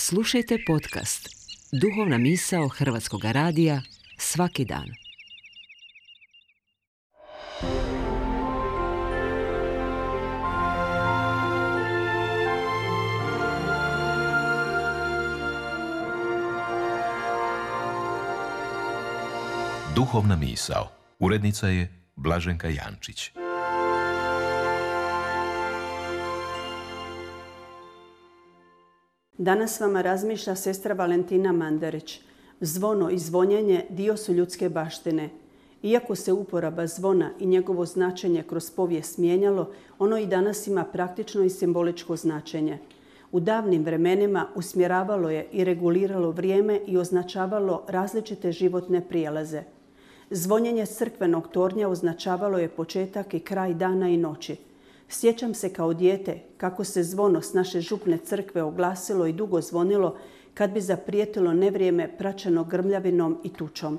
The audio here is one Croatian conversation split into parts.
Slušajte podcast Duhovna misao Hrvatskog radija svaki dan. Duhovna misao. Urednica je Blaženka Jančić. Danas vama razmišlja sestra Valentina Mandarić. Zvono i zvonjenje dio su ljudske baštine. Iako se uporaba zvona i njegovo značenje kroz povijest mijenjalo, ono i danas ima praktično i simboličko značenje. U davnim vremenima usmjeravalo je i reguliralo vrijeme i označavalo različite životne prijelaze. Zvonjenje crkvenog tornja označavalo je početak i kraj dana i noći. Sjećam se kao dijete kako se zvono s naše župne crkve oglasilo i dugo zvonilo kad bi zaprijetilo nevrijeme praćeno grmljavinom i tučom.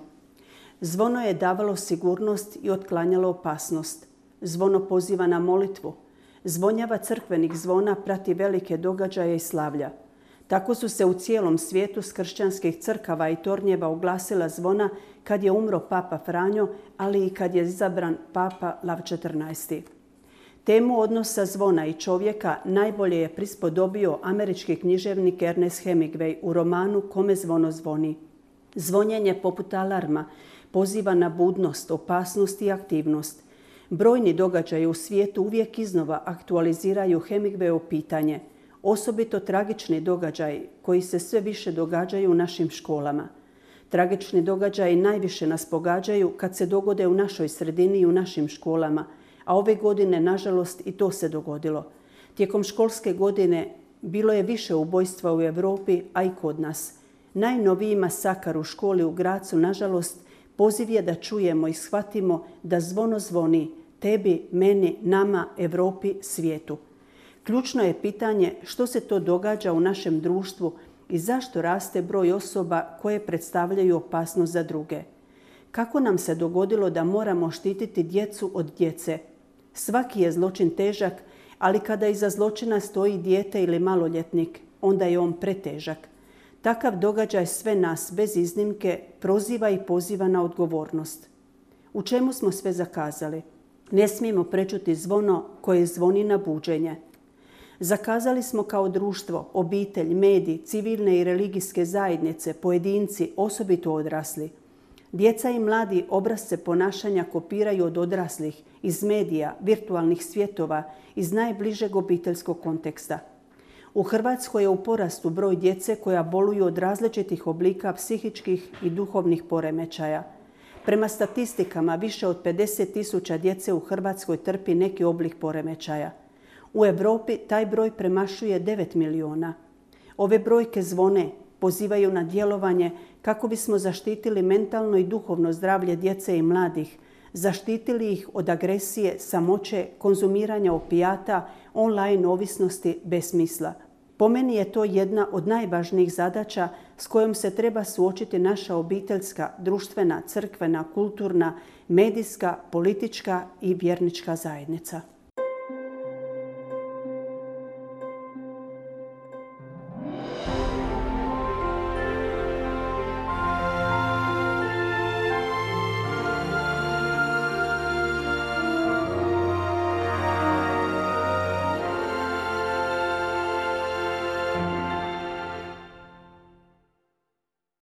Zvono je davalo sigurnost i otklanjalo opasnost. Zvono poziva na molitvu. Zvonjava crkvenih zvona prati velike događaje i slavlja. Tako su se u cijelom svijetu s kršćanskih crkava i tornjeva oglasila zvona kad je umro Papa Franjo, ali i kad je izabran Papa Lav XIV. Temu odnosa zvona i čovjeka najbolje je prispodobio američki književnik Ernest Hemingway u romanu Kome zvono zvoni. Zvonjenje poput alarma poziva na budnost, opasnost i aktivnost. Brojni događaji u svijetu uvijek iznova aktualiziraju Hemingwayovo pitanje, osobito tragični događaji koji se sve više događaju u našim školama. Tragični događaji najviše nas pogađaju kad se dogode u našoj sredini i u našim školama, a ove godine, nažalost, i to se dogodilo. Tijekom školske godine bilo je više ubojstva u Europi, a i kod nas. Najnoviji masakar u školi u Grazu, nažalost, poziv je da čujemo i shvatimo da zvono zvoni tebi, meni, nama, Europi, svijetu. Ključno je pitanje što se to događa u našem društvu i zašto raste broj osoba koje predstavljaju opasnost za druge. Kako nam se dogodilo da moramo štititi djecu od djece? Svaki je zločin težak, ali kada iza zločina stoji dijete ili maloljetnik, onda je on pretežak. Takav događaj sve nas, bez iznimke, proziva i poziva na odgovornost. U čemu smo sve zakazali? Ne smijemo prečuti zvono koje zvoni na buđenje. Zakazali smo kao društvo, obitelj, mediji, civilne i religijske zajednice, pojedinci, osobito odrasli. Djeca i mladi obrasce ponašanja kopiraju od odraslih, iz medija, virtualnih svjetova, iz najbližeg obiteljskog konteksta. U Hrvatskoj je u porastu broj djece koja boluju od različitih oblika psihičkih i duhovnih poremećaja. Prema statistikama, više od 50.000 djece u Hrvatskoj trpi neki oblik poremećaja. U Europi taj broj premašuje 9 milijuna. Ove brojke zvone, pozivaju na djelovanje kako bismo zaštitili mentalno i duhovno zdravlje djece i mladih, zaštitili ih od agresije, samoće, konzumiranja opijata, online ovisnosti bez smisla. Po meni je to jedna od najvažnijih zadaća s kojom se treba suočiti naša obiteljska, društvena, crkvena, kulturna, medijska, politička i vjernička zajednica.